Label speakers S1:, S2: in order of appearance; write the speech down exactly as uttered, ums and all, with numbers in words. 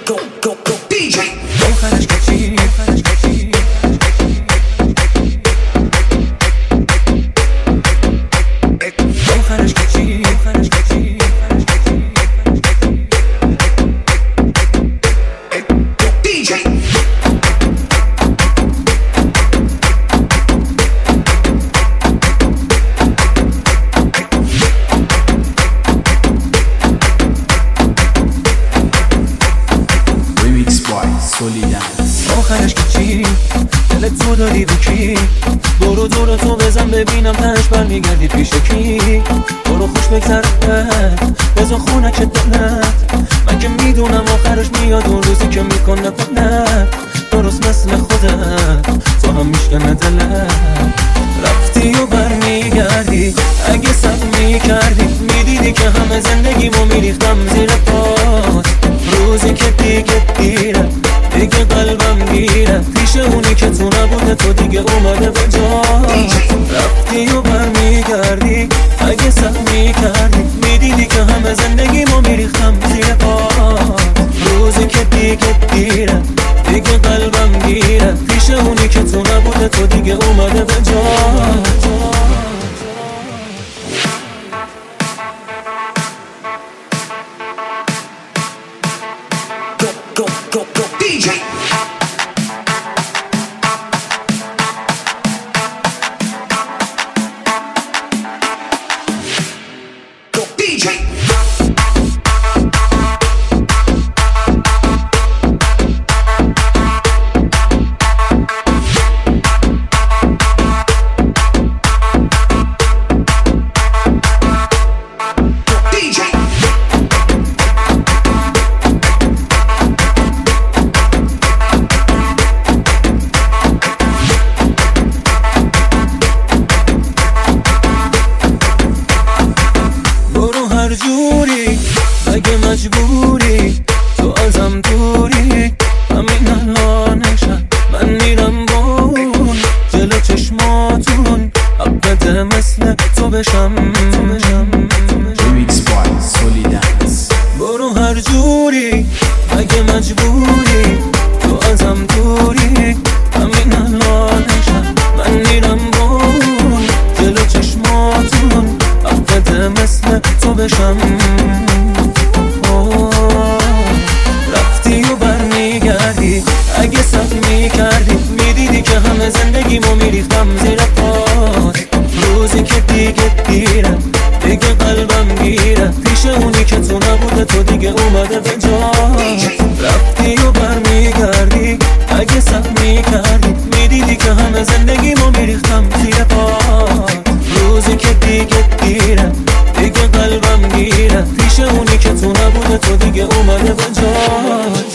S1: go, go, go, دی جی
S2: آخرش کچی آخرش کچی آخرش کچی آخرش کچی
S1: دی جی
S2: آخرش که چی؟ دلت تو داری به کی؟ برو دور تو بزن ببینم تهش برمیگردی پیش کی؟ برو خوش بگذره بزن خونک دلت، من که میدونم آخرش میاد اون روزی که میکنه بلت درست مثل خودت تو هم میشکنه دلت. رفتی و برمیگردی اگه سب میکردی میدیدی که همه زندگیمو میریختم زیر پات. روزی که دیگه دیره دیگه قلبم گیره پیش اونی که تو نبوده تو دیگه اومده به جا. رفتی و برمیگردی اگه سب میکردی میدیدی که همه زندگیمو میریختم زیر پات. روزی که دیگه دیره دیگه قلبم گیره پیش اونی که تو نبوده تو دیگه اومده به جا.
S1: go, go, go, دی جی go, دی جی
S2: جوری اگه مجبوری تو ازم دوری همین الانشم من میرم بون جلو چشماتون حقته مثل تو بشم. برو هر جوری اگه مجبوری تو ازم دوری همین الانشم من میرم بون جلو چشماتون حقته مثل تو بشم. رفتی و برمیگردی اگه سب میکردی میدیدی که همه زندگیمو میریختم زیر پات. روزی که دیگه دیره دیگه قلبم گیره پیش اونی که تو نبوده تو دیگه اومده به جا. رفتی و برمیگردی اگه سب میکردی میدیدی که همه زندگیمو میریختم زیر پات. روزی که دیگه دیره دیگه قلبم گیره پیش اونی که تو نبوده تو دیگه اومده به جا.